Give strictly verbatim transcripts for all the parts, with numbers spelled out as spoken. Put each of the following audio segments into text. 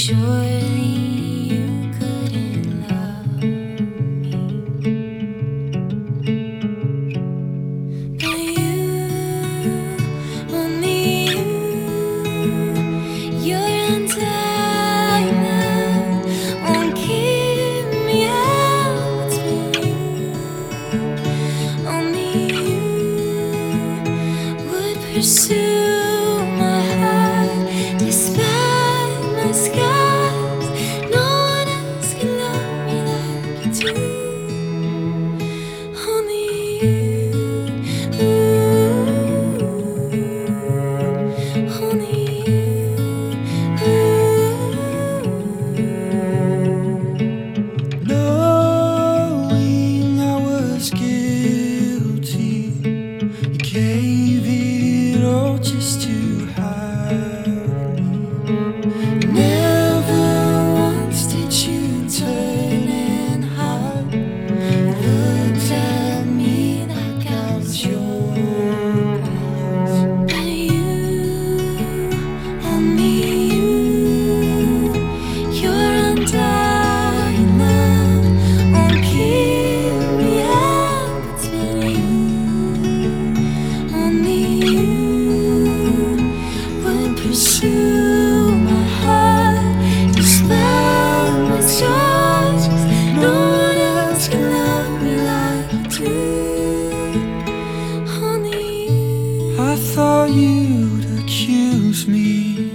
Surely you couldn't love me, but you, only you, your undying love won't keep me out. It's been you, only you would pursue my heart despite my scars. No one else can love me like you do. Only you, ooh, only you, ooh. Knowing I was guilty, you gave it all just to have me. Never once did you turn and hide. You looked at me like I was yours. But you, only you, your undying love won't keep me out. It's been you, only you would pursue my heart despite my scars. 'Cause no one else can love me like you do. Only you. I thought you'd accuse me,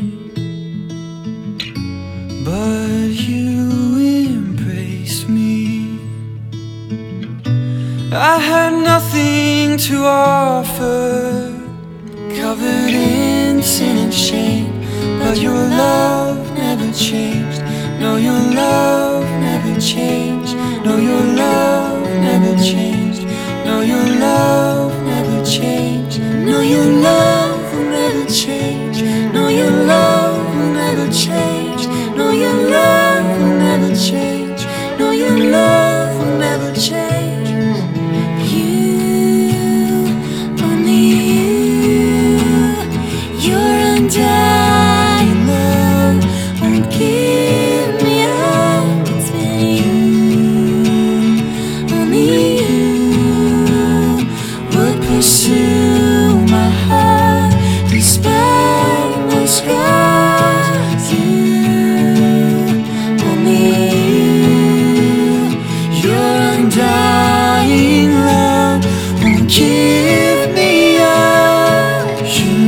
but you embraced me. I had nothing to offer, covered in sin and shame, but your love never changed. No, your love never changed. No, your love never changed. No, your love never changed. No, your love will never change. No, your love will never change. No, your love will never change. No, your love will never change. You, only you, your undying love won't keep me out. It's been you, only you would pursue my heart despite my scars. You, only you, Your undying love won't give me up. You,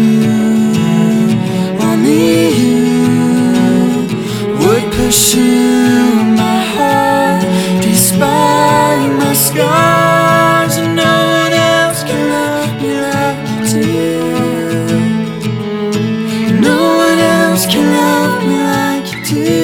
only you, would pursue my heart despite my scars. And no one else can love me like you do. No one else can love me like you do.